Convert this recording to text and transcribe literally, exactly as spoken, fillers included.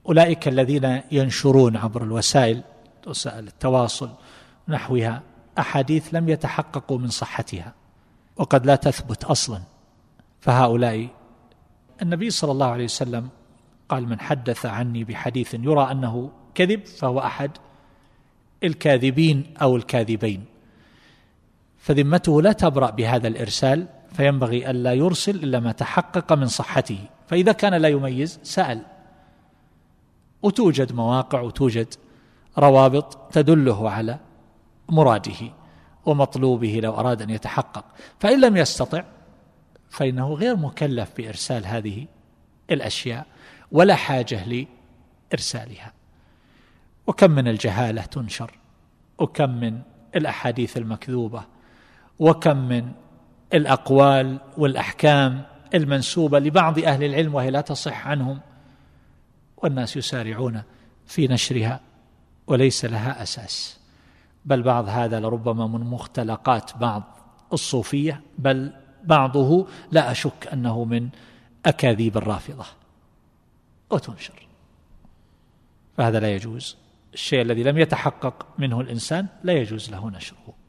أولئك الذين ينشرون عبر الوسائل وسائل التواصل نحوها أحاديث لم يتحققوا من صحتها وقد لا تثبت أصلا، فهؤلاء النبي صلى الله عليه وسلم قال: من حدث عني بحديث يرى أنه كذب فهو أحد الكاذبين أو الكاذبين، فذمته لا تبرأ بهذا الإرسال، فينبغي ألا يرسل إلا ما تحقق من صحته. فإذا كان لا يميز سأل، وتوجد مواقع وتوجد روابط تدله على مراده ومطلوبه لو أراد أن يتحقق. فإن لم يستطع فإنه غير مكلف بإرسال هذه الأشياء ولا حاجة لإرسالها. وكم من الجهالة تنشر، وكم من الأحاديث المكذوبة، وكم من الأقوال والأحكام المنسوبة لبعض أهل العلم وهي لا تصح عنهم، والناس يسارعون في نشرها وليس لها أساس، بل بعض هذا لربما من مختلقات بعض الصوفية، بل بعضه لا أشك أنه من أكاذيب الرافضة وتنشر، فهذا لا يجوز. الشيء الذي لم يتحقق منه الإنسان لا يجوز له نشره.